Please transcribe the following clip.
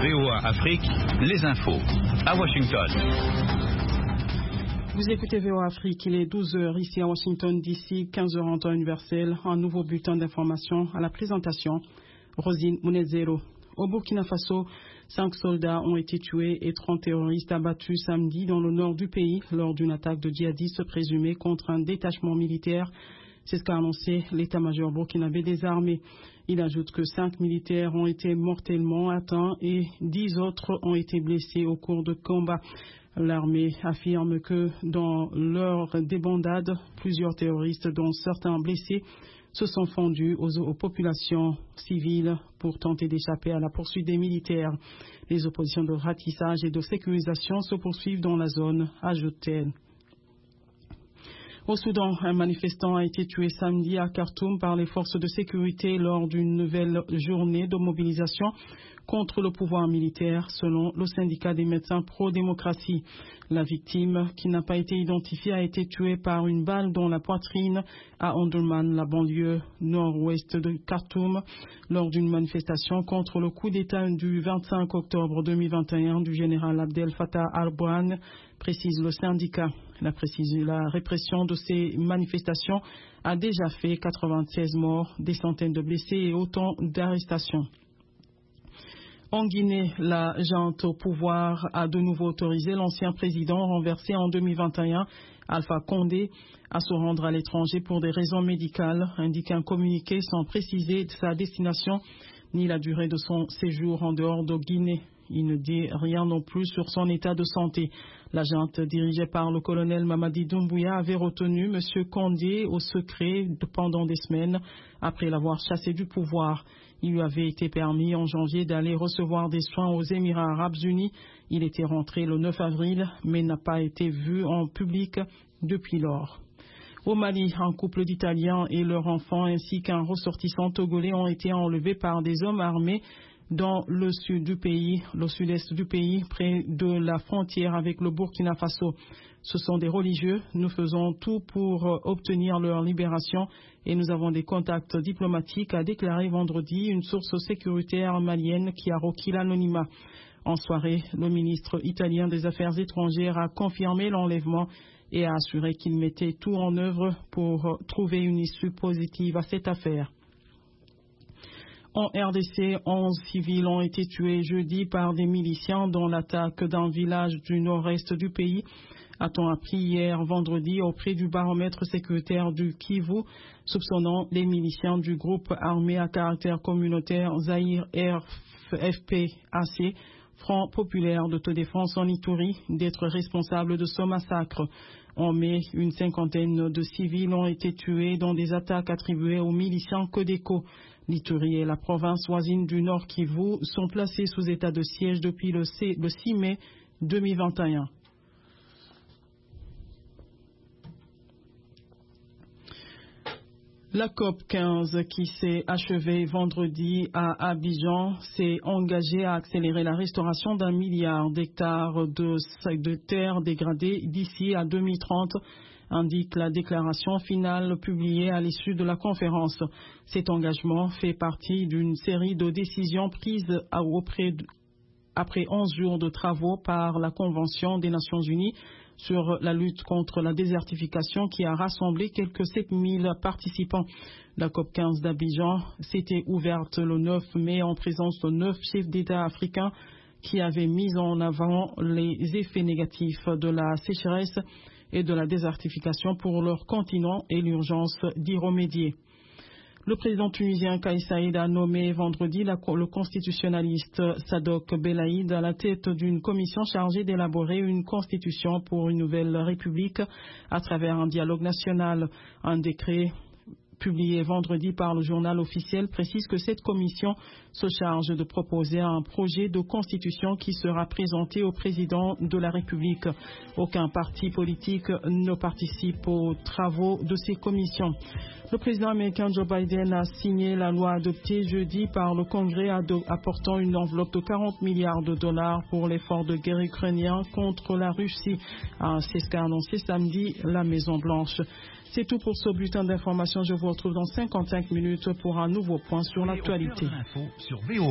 VOA Afrique, les infos. À Washington. Vous écoutez VOA Afrique, il est 12h ici à Washington, d'ici 15h en temps universel. Un nouveau bulletin d'information à la présentation. Rosine Mounezero. Au Burkina Faso, 5 soldats ont été tués et 30 terroristes abattus samedi dans le nord du pays lors d'une attaque de djihadistes présumée contre un détachement militaire. C'est ce qu'a annoncé l'état-major burkinabé des armées. Il ajoute que 5 militaires ont été mortellement atteints et 10 autres ont été blessés au cours de combats. L'armée affirme que dans leur débandade, plusieurs terroristes, dont certains blessés, se sont fondus aux populations civiles pour tenter d'échapper à la poursuite des militaires. Les oppositions de ratissage et de sécurisation se poursuivent dans la zone, ajoute-t-elle. Au Soudan, un manifestant a été tué samedi à Khartoum par les forces de sécurité lors d'une nouvelle journée de mobilisation contre le pouvoir militaire, selon le syndicat des médecins pro-démocratie. La victime, qui n'a pas été identifiée, a été tuée par une balle dans la poitrine à Omdurman, la banlieue nord-ouest de Khartoum, lors d'une manifestation contre le coup d'État du 25 octobre 2021 du général Abdel Fattah al-Burhan, précise le syndicat. La répression de ces manifestations a déjà fait 96 morts, des centaines de blessés et autant d'arrestations. En Guinée, la junte au pouvoir a de nouveau autorisé l'ancien président renversé en 2021, Alpha Condé, à se rendre à l'étranger pour des raisons médicales, indique un communiqué sans préciser sa destination ni la durée de son séjour en dehors de Guinée. Il ne dit rien non plus sur son état de santé. La junte dirigée par le colonel Mamadi Doumbouya avait retenu M. Condé au secret pendant des semaines après l'avoir chassé du pouvoir. Il lui avait été permis en janvier d'aller recevoir des soins aux Émirats arabes unis. Il était rentré le 9 avril mais n'a pas été vu en public depuis lors. Au Mali, un couple d'Italiens et leur enfant ainsi qu'un ressortissant togolais ont été enlevés par des hommes armés dans le sud du pays, le sud-est du pays, près de la frontière avec le Burkina Faso. Ce sont des religieux. Nous faisons tout pour obtenir leur libération et nous avons des contacts diplomatiques, a déclaré vendredi une source sécuritaire malienne qui a requis l'anonymat. En soirée, le ministre italien des Affaires étrangères a confirmé l'enlèvement et a assuré qu'il mettait tout en œuvre pour trouver une issue positive à cette affaire. En RDC, 11 civils ont été tués jeudi par des miliciens dans l'attaque d'un village du nord-est du pays, a-t-on appris hier vendredi auprès du baromètre sécuritaire du Kivu, soupçonnant les miliciens du groupe armé à caractère communautaire Zaïre FPAC, Front populaire d'autodéfense en Ituri, d'être responsables de ce massacre. En mai, une cinquantaine de civils ont été tués dans des attaques attribuées aux miliciens Codeco. L'Ituri et la province voisine du Nord Kivu sont placés sous état de siège depuis le 6 mai 2021. La COP 15 qui s'est achevée vendredi à Abidjan s'est engagée à accélérer la restauration d'1 milliard d'hectares de terres dégradées d'ici à 2030, indique la déclaration finale publiée à l'issue de la conférence. Cet engagement fait partie d'une série de décisions prises après 11 jours de travaux par la Convention des Nations Unies sur la lutte contre la désertification qui a rassemblé quelques 7000 participants. La COP 15 d'Abidjan s'était ouverte le 9 mai en présence de 9 chefs d'État africains qui avaient mis en avant les effets négatifs de la sécheresse et de la désertification pour leur continent et l'urgence d'y remédier. Le président tunisien Kais Saïed a nommé vendredi le constitutionnaliste Sadok Belaïd à la tête d'une commission chargée d'élaborer une constitution pour une nouvelle république à travers un dialogue national. Un décret publié vendredi par le journal officiel précise que cette commission se charge de proposer un projet de constitution qui sera présenté au président de la République. Aucun parti politique ne participe aux travaux de ces commissions. Le président américain Joe Biden a signé la loi adoptée jeudi par le Congrès apportant une enveloppe de 40 milliards de dollars pour l'effort de guerre ukrainien contre la Russie. C'est ce qu'a annoncé samedi la Maison-Blanche. C'est tout pour ce bulletin d'information. Je vous retrouve dans 55 minutes pour un nouveau point sur l'actualité.